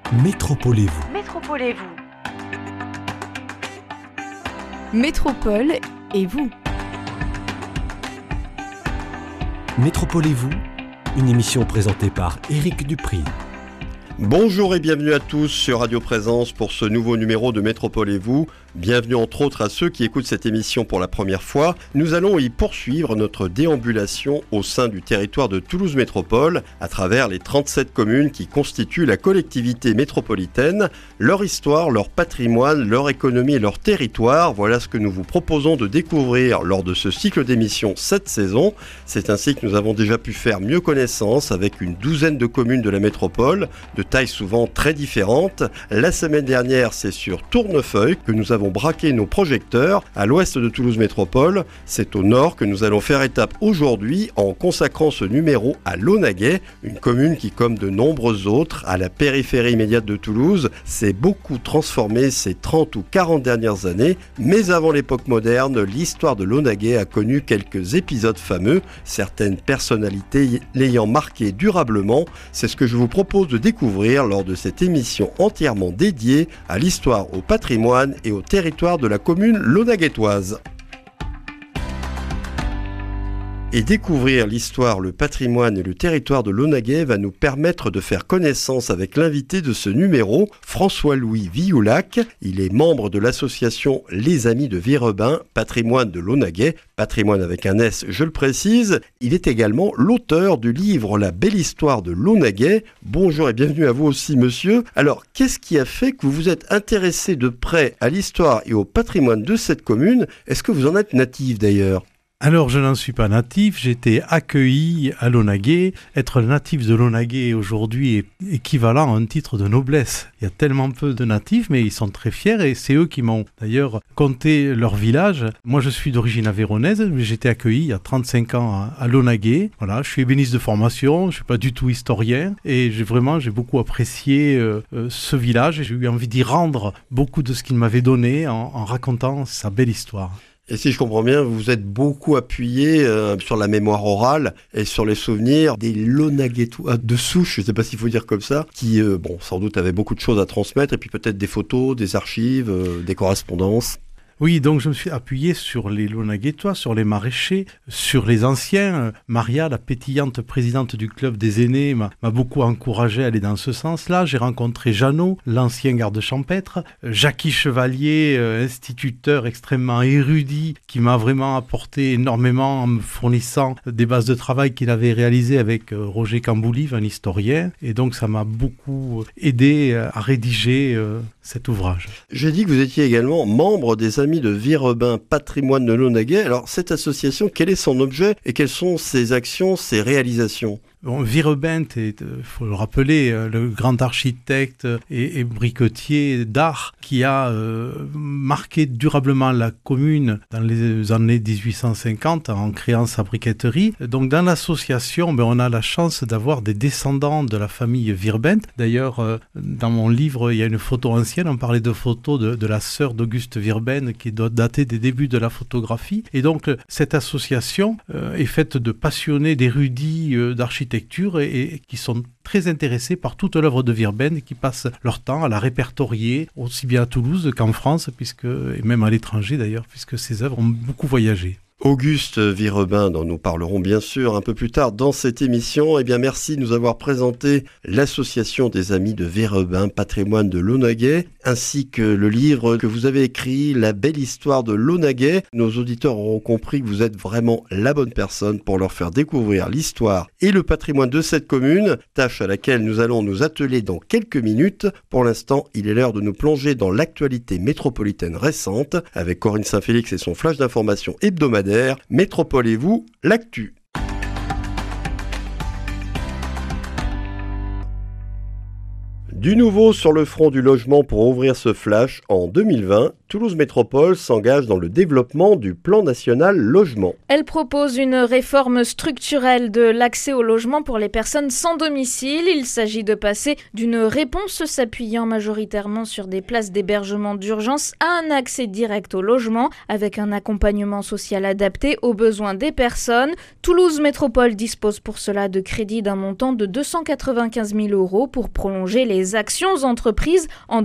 Métropolez-vous. Métropolez-vous. Métropole et vous. Métropolez-vous, une émission présentée par Éric Dupri. Bonjour et bienvenue à tous sur Radio Présence pour ce nouveau numéro de Métropolez-vous. Bienvenue entre autres à ceux qui écoutent cette émission pour la première fois. Nous allons y poursuivre notre déambulation au sein du territoire de Toulouse Métropole à travers les 37 communes qui constituent la collectivité métropolitaine. Leur histoire, leur patrimoine, leur économie et leur territoire, voilà ce que nous vous proposons de découvrir lors de ce cycle d'émissions cette saison. C'est ainsi que nous avons déjà pu faire mieux connaissance avec une douzaine de communes de la métropole, de tailles souvent très différentes. La semaine dernière, c'est sur Tournefeuille que nous avons braqué nos projecteurs à l'ouest de Toulouse Métropole. C'est au nord que nous allons faire étape aujourd'hui en consacrant ce numéro à Launaguet, une commune qui, comme de nombreuses autres, à la périphérie immédiate de Toulouse, s'est beaucoup transformée ces 30 ou 40 dernières années. Mais avant l'époque moderne, l'histoire de Launaguet a connu quelques épisodes fameux, certaines personnalités l'ayant marqué durablement. C'est ce que je vous propose de découvrir lors de cette émission entièrement dédiée à l'histoire, au patrimoine et au territoire de la commune launaguettoise. Et découvrir l'histoire, le patrimoine et le territoire de Launaguet va nous permettre de faire connaissance avec l'invité de ce numéro, François-Louis Vioulac. Il est membre de l'association Les Amis de Virrebin, patrimoine de Launaguet, patrimoine avec un S, je le précise. Il est également l'auteur du livre La belle histoire de Launaguet. Bonjour et bienvenue à vous aussi, monsieur. Alors, qu'est-ce qui a fait que vous vous êtes intéressé de près à l'histoire et au patrimoine de cette commune ? Est-ce que vous en êtes natif d'ailleurs ? Alors, je n'en suis pas natif, j'ai été accueilli à Launaguet. Être natif de Launaguet aujourd'hui est équivalent à un titre de noblesse. Il y a tellement peu de natifs, mais ils sont très fiers et c'est eux qui m'ont d'ailleurs conté leur village. Moi, je suis d'origine aveyronnaise, mais j'ai été accueilli il y a 35 ans à Launaguet. Voilà, je suis ébéniste de formation, je ne suis pas du tout historien et j'ai beaucoup apprécié ce village et j'ai eu envie d'y rendre beaucoup de ce qu'il m'avait donné en racontant sa belle histoire. Et si je comprends bien, vous êtes beaucoup appuyé sur la mémoire orale et sur les souvenirs des Launaguettois de souche, je ne sais pas s'il faut dire comme ça, qui, sans doute avaient beaucoup de choses à transmettre, et puis peut-être des photos, des archives, des correspondances. Oui, donc je me suis appuyé sur les Launaguettois, sur les maraîchers, sur les anciens. Maria, la pétillante présidente du club des aînés, m'a beaucoup encouragé à aller dans ce sens-là. J'ai rencontré Jeannot, l'ancien garde champêtre, Jackie Chevalier, instituteur extrêmement érudit, qui m'a vraiment apporté énormément en me fournissant des bases de travail qu'il avait réalisées avec Roger Camboulive, un historien. Et donc ça m'a beaucoup aidé à rédiger cet ouvrage. J'ai dit que vous étiez également membre des Amis de Virrebin, patrimoine de Launaguet. Alors, cette association, quel est son objet et quelles sont ses actions, ses réalisations ? Bon, Virrebin est, faut le rappeler, le grand architecte et briquetier d'art qui a marqué durablement la commune dans les années 1850 en créant sa briqueterie. Donc dans l'association, on a la chance d'avoir des descendants de la famille Virrebin. D'ailleurs, dans mon livre, il y a une photo ancienne, on parlait de photos de la sœur d'Auguste Virrebin qui doit dater des débuts de la photographie. Et donc cette association est faite de passionnés, d'érudits d'architecture et qui sont très intéressés par toute l'œuvre de Virrebin et qui passent leur temps à la répertorier aussi bien à Toulouse qu'en France, et même à l'étranger d'ailleurs, puisque ces œuvres ont beaucoup voyagé. Auguste Virrebin, dont nous parlerons bien sûr un peu plus tard dans cette émission. Eh bien, merci de nous avoir présenté l'association des Amis de Virrebin, patrimoine de Launaguet, ainsi que le livre que vous avez écrit, La belle histoire de Launaguet. Nos auditeurs auront compris que vous êtes vraiment la bonne personne pour leur faire découvrir l'histoire et le patrimoine de cette commune, tâche à laquelle nous allons nous atteler dans quelques minutes. Pour l'instant, il est l'heure de nous plonger dans l'actualité métropolitaine récente avec Corinne Saint-Félix et son flash d'information hebdomadaire. Métropolez-vous, l'actu. Du nouveau sur le front du logement pour ouvrir ce flash, en 2020, Toulouse Métropole s'engage dans le développement du plan national logement. Elle propose une réforme structurelle de l'accès au logement pour les personnes sans domicile. Il s'agit de passer d'une réponse s'appuyant majoritairement sur des places d'hébergement d'urgence à un accès direct au logement avec un accompagnement social adapté aux besoins des personnes. Toulouse Métropole dispose pour cela de crédits d'un montant de 295 000 € pour prolonger les actions entreprises en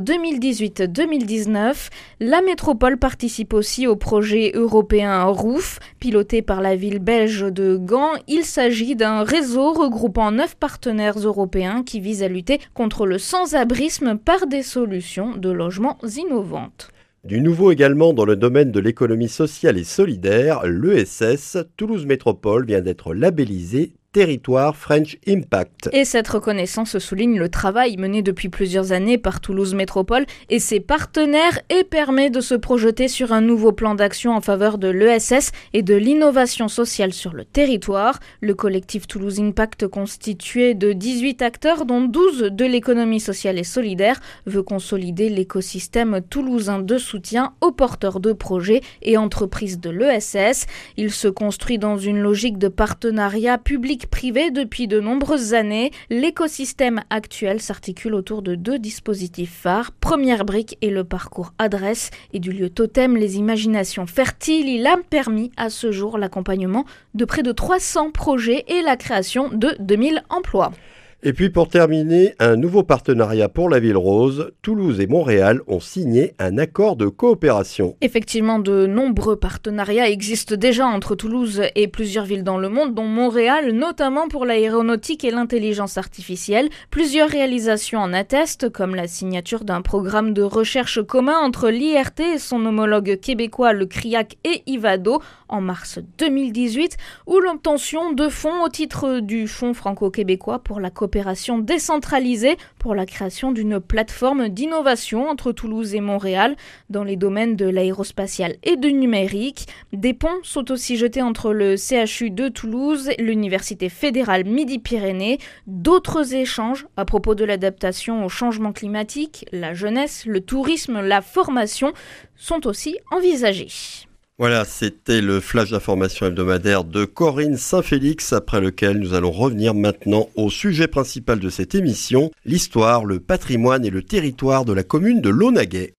2018-2019. La métropole participe aussi au projet européen ROOF, piloté par la ville belge de Gand. Il s'agit d'un réseau regroupant 9 partenaires européens qui vise à lutter contre le sans-abrisme par des solutions de logements innovantes. Du nouveau également dans le domaine de l'économie sociale et solidaire, l'ESS, Toulouse Métropole vient d'être labellisé Territoire French Impact. Et cette reconnaissance souligne le travail mené depuis plusieurs années par Toulouse Métropole et ses partenaires et permet de se projeter sur un nouveau plan d'action en faveur de l'ESS et de l'innovation sociale sur le territoire. Le collectif Toulouse Impact, constitué de 18 acteurs, dont 12 de l'économie sociale et solidaire, veut consolider l'écosystème toulousain de soutien aux porteurs de projets et entreprises de l'ESS. Il se construit dans une logique de partenariat public-privé depuis de nombreuses années. L'écosystème actuel s'articule autour de 2 dispositifs phares. Première brique est le parcours adresse et du lieu totem Les Imaginations Fertiles. Il a permis à ce jour l'accompagnement de près de 300 projets et la création de 2000 emplois. Et puis pour terminer, un nouveau partenariat pour la Ville Rose. Toulouse et Montréal ont signé un accord de coopération. Effectivement, de nombreux partenariats existent déjà entre Toulouse et plusieurs villes dans le monde, dont Montréal, notamment pour l'aéronautique et l'intelligence artificielle. Plusieurs réalisations en attestent, comme la signature d'un programme de recherche commun entre l'IRT et son homologue québécois, le CRIAC et Ivado, en mars 2018, ou l'obtention de fonds au titre du Fonds franco-québécois pour la coopération décentralisée pour la création d'une plateforme d'innovation entre Toulouse et Montréal dans les domaines de l'aérospatial et du numérique. Des ponts sont aussi jetés entre le CHU de Toulouse, l'Université fédérale Midi-Pyrénées. D'autres échanges à propos de l'adaptation au changement climatique, la jeunesse, le tourisme, la formation sont aussi envisagés. Voilà, c'était le flash d'information hebdomadaire de Corinne Saint-Félix, après lequel nous allons revenir maintenant au sujet principal de cette émission, l'histoire, le patrimoine et le territoire de la commune de Launaguet.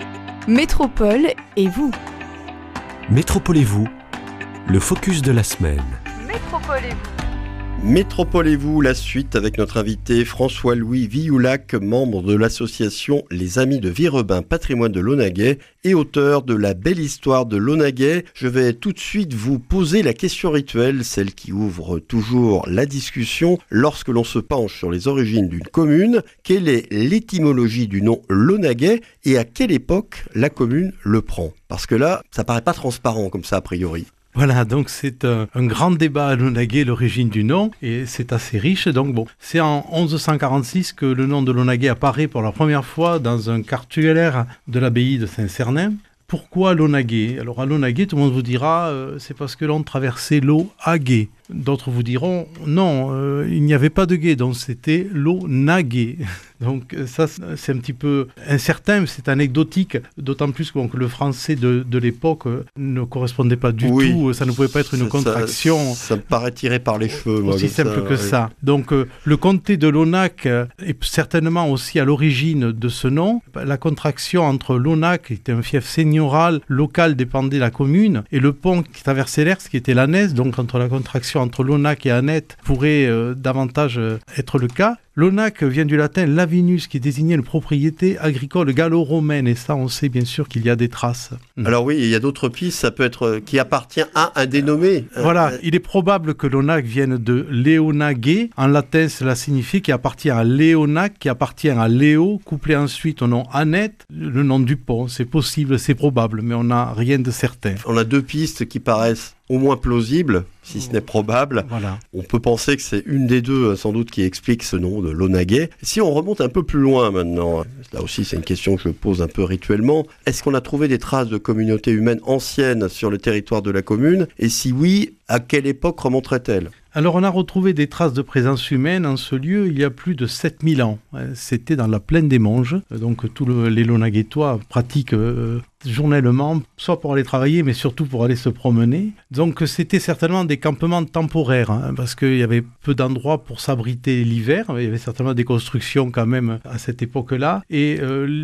Métropole et vous. Métropole et vous, le focus de la semaine. Métropole et vous. Métropolez-vous, la suite avec notre invité François-Louis Vioulac, membre de l'association Les Amis de Virrebin Patrimoine de Launaguet et auteur de La Belle Histoire de Launaguet. Je vais tout de suite vous poser la question rituelle, celle qui ouvre toujours la discussion lorsque l'on se penche sur les origines d'une commune. Quelle est l'étymologie du nom Launaguet et à quelle époque la commune le prend? Parce que là, ça paraît pas transparent comme ça a priori. Voilà, donc c'est un grand débat à Launaguet, l'origine du nom, et c'est assez riche. Donc bon, c'est en 1146 que le nom de Launaguet apparaît pour la première fois dans un cartulaire de l'abbaye de Saint-Cernin. Pourquoi Launaguet? Alors à Launaguet, tout le monde vous dira c'est parce que l'on traversait l'eau à gué. D'autres vous diront non, il n'y avait pas de gué, donc c'était Launaguet. Donc ça c'est un petit peu incertain, mais c'est anecdotique, d'autant plus que le français de l'époque ne correspondait pas du tout, ça ne pouvait pas être une contraction. Ça me paraît tiré par les cheveux. Aussi simple que ça. Donc le comté de Launac est certainement aussi à l'origine de ce nom. La contraction entre Launac, qui était un fief seigneurial local dépendait de la commune, et le pont qui traversait l'Ers, qui était l'Annès, donc entre la contraction entre Launac et Annette pourrait davantage être le cas. Launac vient du latin lavinus, qui désignait une propriété agricole gallo-romaine, et ça on sait bien sûr qu'il y a des traces. Alors oui, il y a d'autres pistes, ça peut être qui appartient à un dénommé. Voilà, il est probable que Launac vienne de Léonaguet. En latin, cela signifie qu'il appartient à Léonac, qui appartient à Léo, couplé ensuite au nom Annette, le nom du pont. C'est possible, c'est probable, mais on n'a rien de certain. On a 2 pistes qui paraissent au moins plausible, si ce n'est probable. Voilà. On peut penser que c'est une des 2, sans doute, qui explique ce nom de Launaguet. Si on remonte un peu plus loin maintenant, là aussi c'est une question que je pose un peu rituellement, est-ce qu'on a trouvé des traces de communautés humaines anciennes sur le territoire de la commune? Et si oui, À quelle époque remonterait-elle ? Alors on a retrouvé des traces de présence humaine en ce lieu il y a plus de 7000 ans. C'était dans la plaine des Monges, donc tous les Lonaghétois pratiquent journellement, soit pour aller travailler, mais surtout pour aller se promener. Donc c'était certainement des campements temporaires, parce qu'il y avait peu d'endroits pour s'abriter l'hiver. Il y avait certainement des constructions quand même à cette époque-là. Et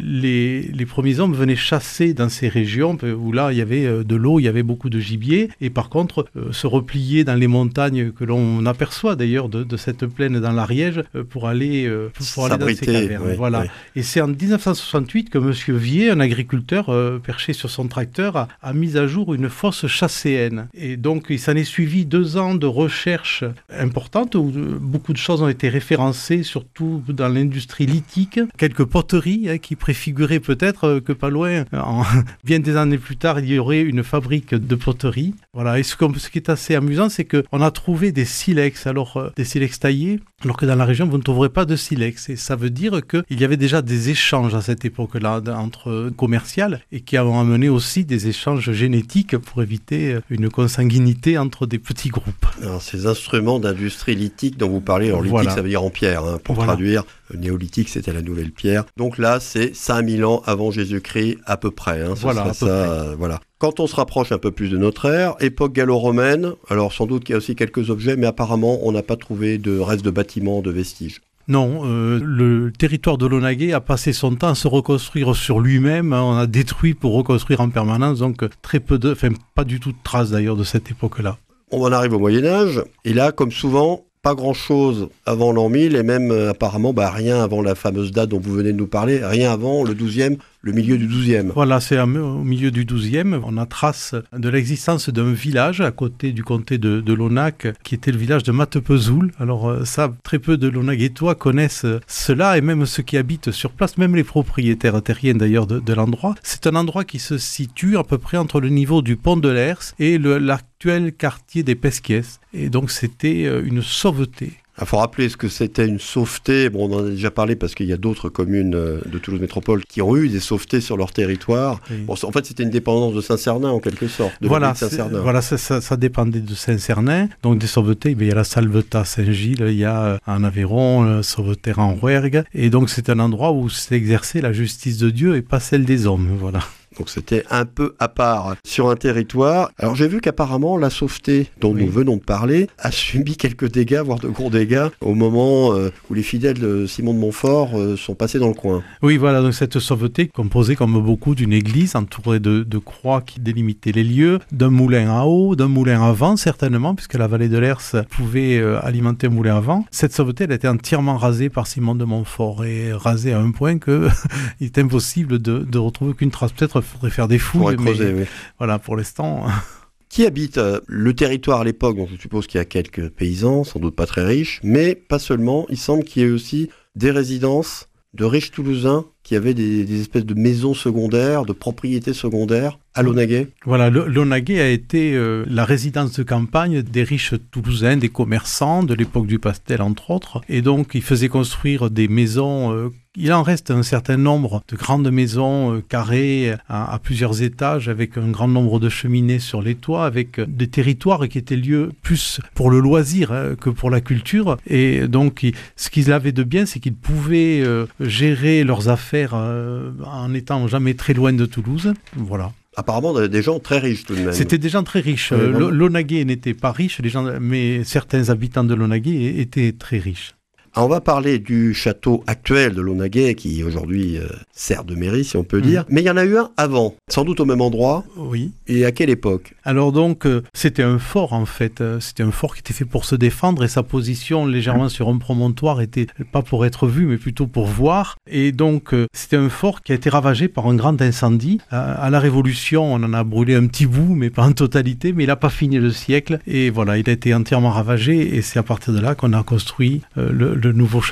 les premiers hommes venaient chasser dans ces régions où là il y avait de l'eau, il y avait beaucoup de gibier. Et par contre, se replier dans les montagnes que l'on aperçoit d'ailleurs de cette plaine dans l'Ariège pour aller dans ces cavernes. Oui, voilà. Oui. Et c'est en 1968 que M. Vier, un agriculteur perché sur son tracteur, a mis à jour une fosse chasséenne. Et donc, il s'en est suivi 2 ans de recherche importante où beaucoup de choses ont été référencées, surtout dans l'industrie lithique. Quelques poteries qui préfiguraient peut-être que pas loin, bien des années plus tard, il y aurait une fabrique de poterie. Voilà. Et ce qui est assez amusant, c'est qu'on a trouvé des silex, des silex taillés, alors que dans la région, vous ne trouverez pas de silex. Et ça veut dire qu'il y avait déjà des échanges à cette époque-là entre commerciales et qui ont amené aussi des échanges génétiques pour éviter une consanguinité entre des petits groupes. Alors, ces instruments d'industrie lithique dont vous parlez, alors lithique ça veut dire en pierre, pour traduire, néolithique c'était la nouvelle pierre. Donc là c'est 5000 ans avant Jésus-Christ à peu près. Voilà. Quand on se rapproche un peu plus de notre ère, époque gallo-romaine, alors sans doute qu'il y a aussi quelques objets, mais apparemment on n'a pas trouvé de restes de bâtiments, de vestiges. Non, le territoire de l'Onaguet a passé son temps à se reconstruire sur lui-même. On a détruit pour reconstruire en permanence, donc pas du tout de traces d'ailleurs de cette époque-là. On en arrive au Moyen-Âge, et là, comme souvent, pas grand-chose avant l'an 1000, et même apparemment rien avant la fameuse date dont vous venez de nous parler, rien avant le 12e, le milieu du 12e. Voilà, c'est au milieu du 12e. On a trace de l'existence d'un village à côté du comté de Lonac, qui était le village de Matepezoul. Alors ça, très peu de Lonaghétois connaissent cela, et même ceux qui habitent sur place, même les propriétaires terriens d'ailleurs de l'endroit. C'est un endroit qui se situe à peu près entre le niveau du pont de l'Hers et l'actuel quartier des Pesquiès. Et donc c'était une sauveté. Il faut rappeler ce que c'était une sauveté. Bon, on en a déjà parlé parce qu'il y a d'autres communes de Toulouse Métropole qui ont eu des sauvetés sur leur territoire. Oui. Bon, en fait, c'était une dépendance de Saint-Cernin en quelque sorte. Ça dépendait de Saint-Cernin. Donc des sauvetés, il y a la Salvetat Saint-Gilles, il y a en Aveyron, Sauveterre en Rouergue. Et donc c'est un endroit où s'est exercée la justice de Dieu et pas celle des hommes. Voilà. Donc c'était un peu à part sur un territoire. Alors j'ai vu qu'apparemment la sauveté dont nous venons de parler a subi quelques dégâts, voire de gros dégâts, au moment où les fidèles de Simon de Montfort sont passés dans le coin. Oui, voilà, donc cette sauveté composée comme beaucoup d'une église entourée de croix qui délimitaient les lieux, d'un moulin à eau, d'un moulin à vent certainement, puisque la vallée de l'Hers pouvait alimenter un moulin à vent. Cette sauveté, elle a été entièrement rasée par Simon de Montfort et rasée à un point qu'il est impossible de retrouver aucune trace. Peut-être faudrait faire des fouilles, mais voilà, pour l'instant... Qui habite le territoire à l'époque? Donc je suppose qu'il y a quelques paysans, sans doute pas très riches, mais pas seulement. Il semble qu'il y ait aussi des résidences de riches Toulousains qui avaient des espèces de maisons secondaires, de propriétés secondaires à Lonaguet. Voilà, Lonaguet a été la résidence de campagne des riches Toulousains, des commerçants de l'époque du Pastel entre autres. Et donc ils faisaient construire des maisons... Il en reste un certain nombre de grandes maisons carrées à plusieurs étages avec un grand nombre de cheminées sur les toits, avec des territoires qui étaient lieux plus pour le loisir que pour la culture. Et donc ce qu'ils avaient de bien, c'est qu'ils pouvaient gérer leurs affaires en n'étant jamais très loin de Toulouse. Voilà. Apparemment, des gens très riches tout de même. C'était des gens très riches. Lonaguet n'était pas riche, mais certains habitants de Lonaguet étaient très riches. On va parler du château actuel de Lonaguet, qui aujourd'hui sert de mairie, si on peut dire. Mais il y en a eu un avant, sans doute au même endroit. Oui. Et à quelle époque? Alors donc, c'était un fort en fait. C'était un fort qui était fait pour se défendre et sa position légèrement sur un promontoire était pas pour être vu, mais plutôt pour voir. Et donc, c'était un fort qui a été ravagé par un grand incendie. À la Révolution, on en a brûlé un petit bout, mais pas en totalité. Mais il n'a pas fini le siècle. Et voilà, il a été entièrement ravagé. Et c'est à partir de là qu'on a construit le nouveau château.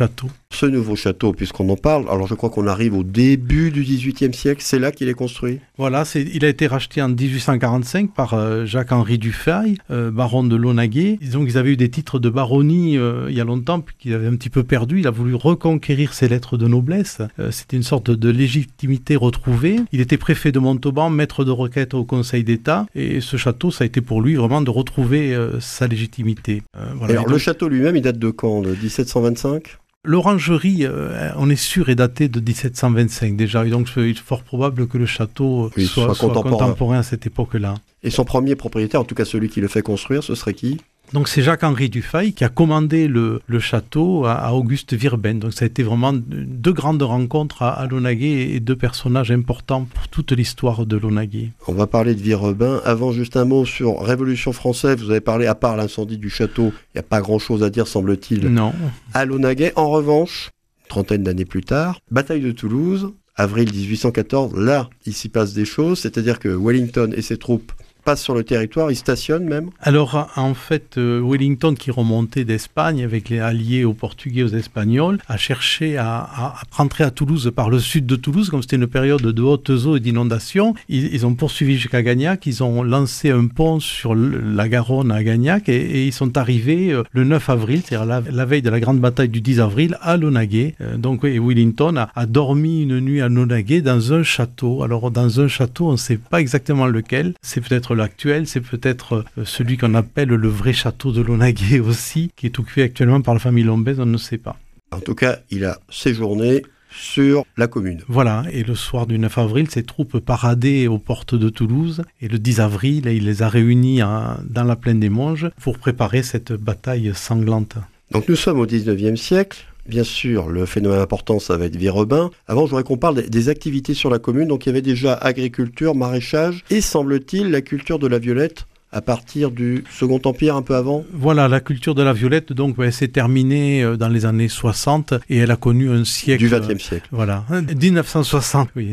Ce nouveau château, puisqu'on en parle, alors je crois qu'on arrive au début du XVIIIe siècle, c'est là qu'il est construit. Voilà, il a été racheté en 1845 par Jacques-Henri Dufay, baron de Launaguet. Donc ils avaient eu des titres de baronnie il y a longtemps, puis qu'ils avaient un petit peu perdu. Il a voulu reconquérir ses lettres de noblesse. C'était une sorte de légitimité retrouvée. Il était préfet de Montauban, maître de requête au Conseil d'État, et ce château, ça a été pour lui vraiment de retrouver sa légitimité. Voilà. Alors le château lui-même, il date de quand? De 1725 ? L'orangerie, on est sûr, est datée de 1725 déjà, et donc il est fort probable que le château soit contemporain à cette époque-là. Et son premier propriétaire, en tout cas celui qui le fait construire, ce serait qui ? Donc c'est Jacques-Henri Dufay qui a commandé le château à Auguste Virben. Donc ça a été vraiment deux grandes rencontres à Launaguet et deux personnages importants pour toute l'histoire de Launaguet. On va parler de Vireben. Avant, juste un mot sur Révolution française. Vous avez parlé, à part l'incendie du château, il n'y a pas grand-chose à dire, semble-t-il. Non. À Launaguet, en revanche, une trentaine d'années plus tard, bataille de Toulouse, avril 1814, là, il s'y passe des choses, c'est-à-dire que Wellington et ses troupes passent sur le territoire, ils stationnent même. Alors en fait, Wellington, qui remontait d'Espagne avec les alliés aux Portugais, aux Espagnols, a cherché à rentrer à Toulouse par le sud de Toulouse, comme c'était une période de hautes eaux et d'inondations. Ils ont poursuivi jusqu'à Gagnac, ils ont lancé un pont sur la Garonne à Gagnac et ils sont arrivés le 9 avril, c'est-à-dire la veille de la grande bataille du 10 avril, à Launaguet. Donc Wellington a dormi une nuit à Launaguet dans un château. Alors dans un château, on ne sait pas exactement lequel, c'est peut-être l'actuel, c'est peut-être celui qu'on appelle le vrai château de Launaguet aussi, qui est occupé actuellement par la famille Lombez, on ne sait pas. En tout cas, il a séjourné sur la commune. Voilà, et le soir du 9 avril, ses troupes paradaient aux portes de Toulouse, et le 10 avril, il les a réunis dans la plaine des Monges pour préparer cette bataille sanglante. Donc nous sommes au 19e siècle. Bien sûr, le phénomène important, ça va être Vireben. Avant, je voudrais qu'on parle des activités sur la commune. Donc, il y avait déjà agriculture, maraîchage et, semble-t-il, la culture de la violette à partir du Second Empire, un peu avant. Voilà, la culture de la violette, donc, s'est terminée dans les années 60 et elle a connu un siècle... Du XXe siècle. Voilà, 1960, oui.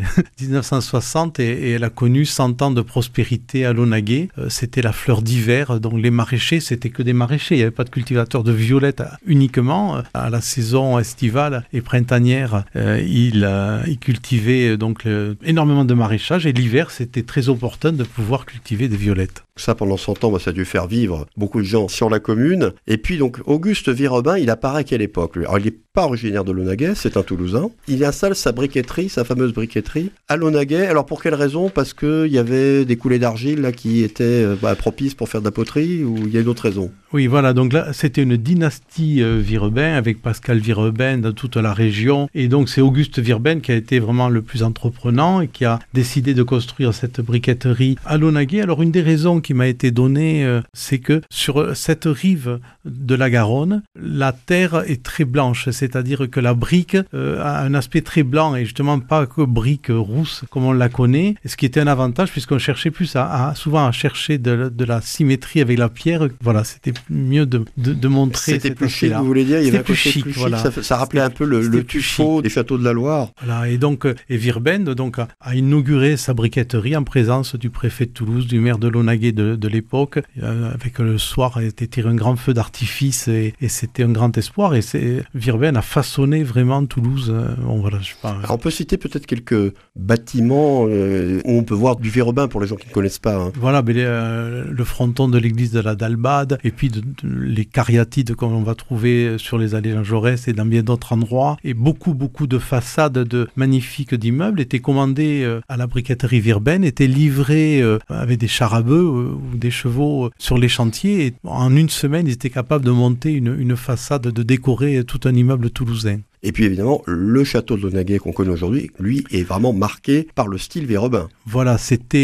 1960 et elle a connu 100 ans de prospérité à Launaguet. C'était la fleur d'hiver, donc les maraîchers, c'était que des maraîchers. Il n'y avait pas de cultivateurs de violettes uniquement. À la saison estivale et printanière, ils cultivaient donc énormément de maraîchage et l'hiver, c'était très opportun de pouvoir cultiver des violettes. Ça, pendant 100 ans, ça a dû faire vivre beaucoup de gens sur la commune. Et puis, donc, Auguste Vireben, il apparaît à quelle époque, lui ? Alors, il n'est pas originaire de Launaguet, c'est un Toulousain. Il installe sa briqueterie, sa fameuse briqueterie, à Launaguet. Alors, pour quelle raison ? Parce qu'il y avait des coulées d'argile là, qui étaient propices pour faire de la poterie, ou il y a une autre raison ? Oui, voilà, donc là, c'était une dynastie Vireben, avec Pascal Vireben dans toute la région. Et donc, c'est Auguste Vireben qui a été vraiment le plus entreprenant et qui a décidé de construire cette briqueterie à Launaguet. Alors, une des raisons qui m'a été donnée, c'est que sur cette rive de la Garonne, la terre est très blanche, c'est-à-dire que la brique a un aspect très blanc et justement pas que brique rousse comme on la connaît, ce qui était un avantage puisqu'on cherchait plus souvent à chercher de la symétrie avec la pierre. Voilà, c'était mieux de montrer. C'était plus chic, vous voulez dire, il y avait un côté plus chic, voilà. Ça rappelait un peu le tuffeau des châteaux de la Loire. Voilà, et donc Virben donc a inauguré sa briqueterie en présence du préfet de Toulouse, du maire de Launaguet de l'époque. Avec le soir, il était tiré un grand feu d'artifice et c'était un grand espoir. Et Virben a façonné vraiment Toulouse. Voilà, je sais pas. Alors on peut citer peut-être quelques bâtiments où on peut voir du Vireben pour les gens qui ne connaissent pas. Hein. Voilà, mais le fronton de l'église de la Dalbade et puis les cariatides qu'on va trouver sur les allées Jean Jaurès et dans bien d'autres endroits. Et beaucoup de façades magnifiques d'immeubles étaient commandées à la briqueterie Virben, étaient livrées avec des chars à bœufs ou des chevaux sur les chantiers. Et en une semaine, ils étaient capables de monter une façade, de décorer tout un immeuble toulousain. Et puis évidemment, le château de Launaguet qu'on connaît aujourd'hui, lui, est vraiment marqué par le style Vireben. Voilà,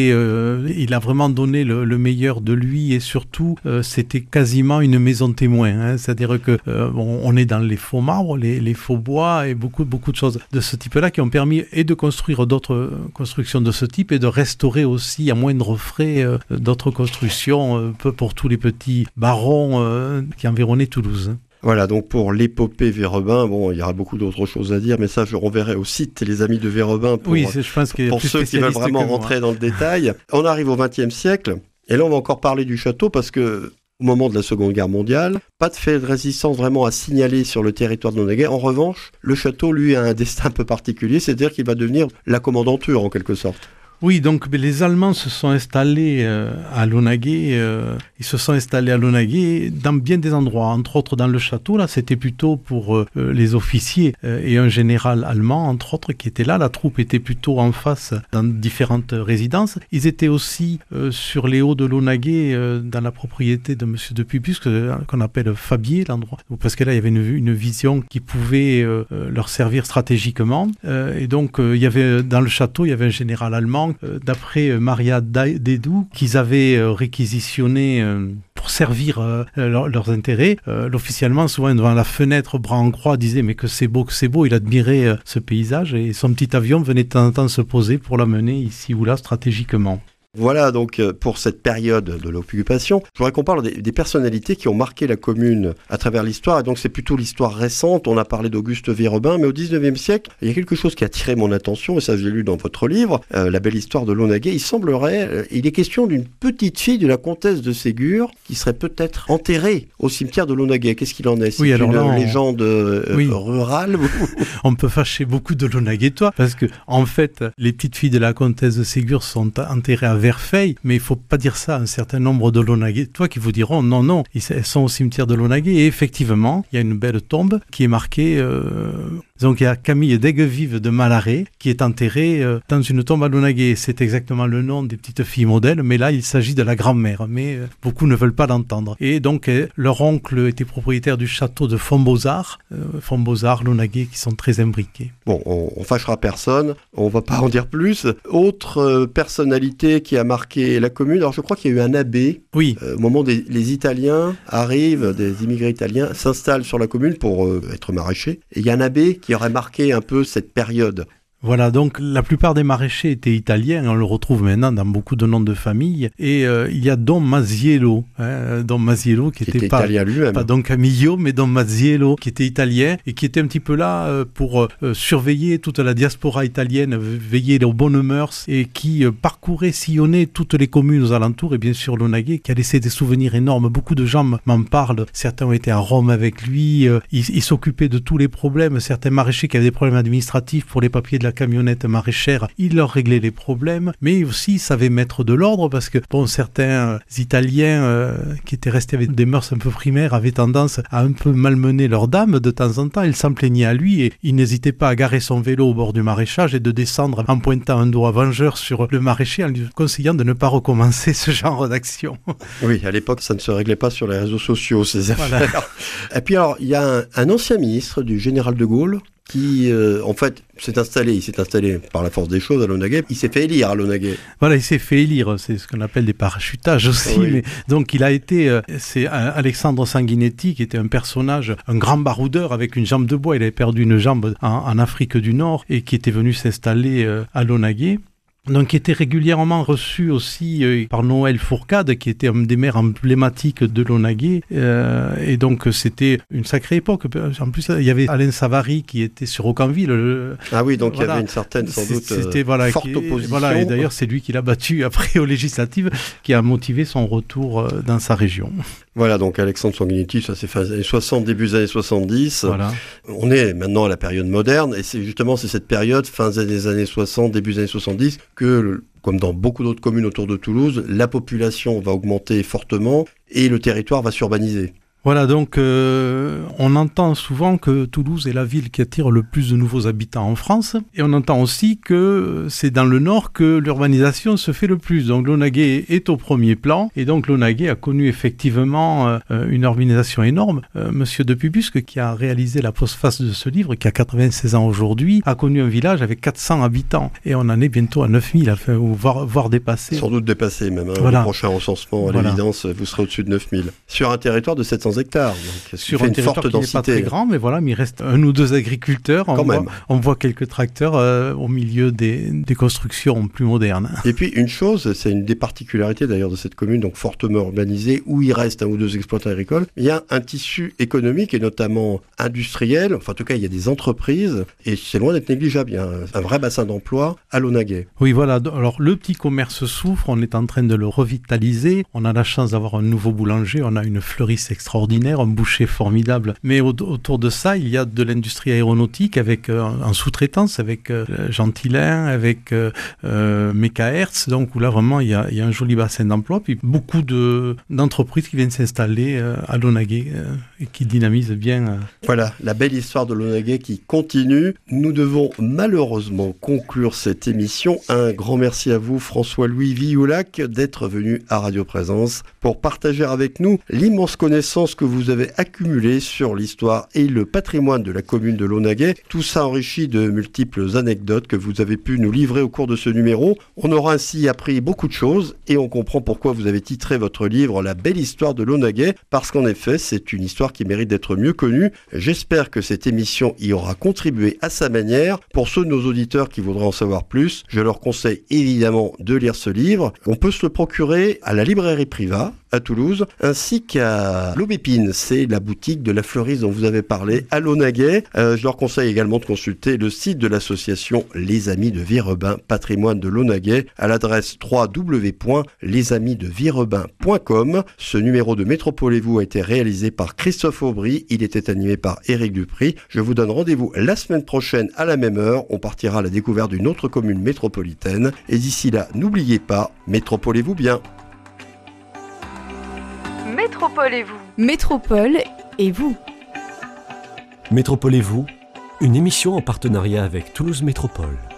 il a vraiment donné le meilleur de lui et surtout, c'était quasiment une maison témoin. Hein, c'est-à-dire que on est dans les faux marbres, les faux bois et beaucoup de choses de ce type-là qui ont permis et de construire d'autres constructions de ce type et de restaurer aussi à moindre frais d'autres constructions pour tous les petits barons qui environnaient Toulouse. Voilà, donc pour l'épopée Vireben, il y aura beaucoup d'autres choses à dire, mais ça, je renverrai au site les amis de Vireben pour ceux qui veulent vraiment rentrer dans le détail. On arrive au XXe siècle, et là, on va encore parler du château, parce que au moment de la Seconde Guerre mondiale. Pas de fait de résistance vraiment à signaler sur le territoire de Launaguet. En revanche, le château, lui, a un destin un peu particulier, c'est-à-dire qu'il va devenir la commandanture en quelque sorte. Oui, donc les Allemands se sont installés à Launaguet. Ils se sont installés à Launaguet dans bien des endroits, entre autres dans le château. Là, c'était plutôt pour les officiers et un général allemand, entre autres, qui était là. La troupe était plutôt en face dans différentes résidences. Ils étaient aussi sur les hauts de Launaguet, dans la propriété de Monsieur de Pubusque, qu'on appelle Fabier, l'endroit. Parce que là, il y avait une vision qui pouvait leur servir stratégiquement. Et donc, il y avait dans le château, il y avait un général allemand. D'après Maria Dedou, qu'ils avaient réquisitionné pour servir leurs intérêts. L'officier allemand, souvent devant la fenêtre, bras en croix, disait mais que c'est beau, il admirait ce paysage et son petit avion venait de temps en temps se poser pour l'amener ici ou là stratégiquement. Voilà donc pour cette période de l'occupation. Je voudrais qu'on parle des personnalités qui ont marqué la commune à travers l'histoire. Et donc c'est plutôt l'histoire récente. On a parlé d'Auguste Virobin, mais au 19e siècle, il y a quelque chose qui a attiré mon attention, et ça j'ai lu dans votre livre, La belle histoire de Launaguet. Il est question d'une petite fille de la comtesse de Ségur qui serait peut-être enterrée au cimetière de Launaguet. Qu'est-ce qu'il en est? C'est une légende rurale. On peut fâcher beaucoup de Launaguetois parce que en fait, les petites filles de la comtesse de Ségur sont enterrées à Verfeil, mais il ne faut pas dire ça à un certain nombre de Launaguetois qui vous diront non, elles sont au cimetière de Launaguet. Et effectivement, il y a une belle tombe qui est marquée. Donc il y a Camille d'Aiguevive de Malaret qui est enterrée dans une tombe à Launaguet. C'est exactement le nom des petites filles modèles, mais là il s'agit de la grand-mère, mais beaucoup ne veulent pas l'entendre. Et donc leur oncle était propriétaire du château de Fontbozard, Launaguet, qui sont très imbriqués. Bon, on fâchera personne, on va pas en dire plus. Autre personnalité qui a marqué la commune, alors je crois qu'il y a eu un abbé, oui. Au moment où les Italiens arrivent, des immigrés italiens s'installent sur la commune pour être maraîchers, et il y a un abbé qui aurait marqué un peu cette période. Voilà, donc la plupart des maraîchers étaient italiens, on le retrouve maintenant dans beaucoup de noms de famille, et il y a Don Maziello, Don Maziello qui était pas italien lui-même. Pas Don Camillo, mais Don Maziello, qui était italien, et qui était un petit peu là pour surveiller toute la diaspora italienne, veiller aux bonnes mœurs, et qui parcourait, sillonnait toutes les communes aux alentours, et bien sûr Launaguet, qui a laissé des souvenirs énormes, beaucoup de gens m'en parlent, certains ont été à Rome avec lui, il s'occupait de tous les problèmes, certains maraîchers qui avaient des problèmes administratifs pour les papiers de la camionnette maraîchère, il leur réglait les problèmes, mais aussi il savait mettre de l'ordre parce que certains Italiens qui étaient restés avec des mœurs un peu primaires avaient tendance à un peu malmener leurs dames de temps en temps. Il s'en plaignait à lui et il n'hésitait pas à garer son vélo au bord du maraîchage et de descendre en pointant un doigt vengeur sur le maraîcher en lui conseillant de ne pas recommencer ce genre d'action. Oui, à l'époque ça ne se réglait pas sur les réseaux sociaux ces affaires. Voilà. Et puis alors il y a un ancien ministre du général de Gaulle qui, en fait, il s'est installé par la force des choses à Launaguet. Il s'est fait élire à Launaguet. Voilà, il s'est fait élire. C'est ce qu'on appelle des parachutages aussi. Oui. Mais, donc, il a été... c'est Alexandre Sanguinetti qui était un personnage, un grand baroudeur avec une jambe de bois. Il avait perdu une jambe en Afrique du Nord et qui était venu s'installer à Launaguet. Donc, qui était régulièrement reçu aussi par Noël Fourcade, qui était un des maires emblématiques de Launaguet. Et donc, c'était une sacrée époque. En plus, il y avait Alain Savary qui était sur Aucanville. Ah oui, donc il y avait une certaine, sans doute, forte opposition. Voilà, et d'ailleurs, c'est lui qui l'a battu après aux législatives, qui a motivé son retour dans sa région. Voilà, donc Alexandre Sanguinetti, ça c'est fin des années 60, début des années 70. Voilà. On est maintenant à la période moderne, et c'est cette période, fin des années 60, début des années 70, que, comme dans beaucoup d'autres communes autour de Toulouse, la population va augmenter fortement et le territoire va s'urbaniser. Voilà, donc on entend souvent que Toulouse est la ville qui attire le plus de nouveaux habitants en France, et on entend aussi que c'est dans le nord que l'urbanisation se fait le plus. Donc Launaguet est au premier plan, et donc Launaguet a connu effectivement une urbanisation énorme. Monsieur de Pubusque, qui a réalisé la postface de ce livre, qui a 96 ans aujourd'hui, a connu un village avec 400 habitants, et on en est bientôt à 9000, voire dépassé. Sans doute dépassé même, voilà. Le prochain recensement, à l'évidence, vous serez au-dessus de 9000. Sur un territoire de 700 400 hectares. Donc, sur un territoire qui n'est pas très grand, mais voilà, mais il reste 1 ou 2 agriculteurs. On voit quelques tracteurs au milieu des constructions plus modernes. Et puis une chose, c'est une des particularités d'ailleurs de cette commune, donc fortement urbanisée, où il reste 1 ou 2 exploitants agricoles. Il y a un tissu économique et notamment industriel. Enfin, en tout cas, il y a des entreprises et c'est loin d'être négligeable. Il y a un vrai bassin d'emploi à Launaguet. Oui, voilà. Alors, le petit commerce souffre. On est en train de le revitaliser. On a la chance d'avoir un nouveau boulanger. On a une fleuriste extraordinaire, un boucher formidable. Mais autour de ça, il y a de l'industrie aéronautique avec en sous-traitance avec Gentilin, avec Mecahertz. Donc, où là, vraiment, il y a un joli bassin d'emploi. Puis beaucoup d'entreprises qui viennent s'installer à Launaguet et qui dynamisent bien. Voilà, la belle histoire de Launaguet qui continue. Nous devons malheureusement conclure cette émission. Un grand merci à vous, François-Louis Vioulac, d'être venu à Radio Présence pour partager avec nous l'immense connaissance que vous avez accumulée sur l'histoire et le patrimoine de la commune de Launaguet. Tout ça enrichi de multiples anecdotes que vous avez pu nous livrer au cours de ce numéro. On aura ainsi appris beaucoup de choses et on comprend pourquoi vous avez titré votre livre La belle histoire de Launaguet, parce qu'en effet, c'est une histoire qui mérite d'être mieux connue. J'espère que cette émission y aura contribué à sa manière. Pour ceux de nos auditeurs qui voudraient en savoir plus, je leur conseille évidemment de lire ce livre. On peut se le procurer à la librairie Privat à Toulouse, ainsi qu'à l'Aubépine, c'est la boutique de la fleuriste dont vous avez parlé à Launaguet. Je leur conseille également de consulter le site de l'association Les Amis de Virebain, patrimoine de Launaguet, à l'adresse www.lesamidesvirebain.com. Ce numéro de Métropolez-vous a été réalisé par Christophe Aubry, il était animé par Éric Dupry. Je vous donne rendez-vous la semaine prochaine à la même heure. On partira à la découverte d'une autre commune métropolitaine. Et d'ici là, n'oubliez pas, métropolez-vous bien. Métropolez-vous. Métropole et vous. Métropolez-vous, une émission en partenariat avec Toulouse Métropole.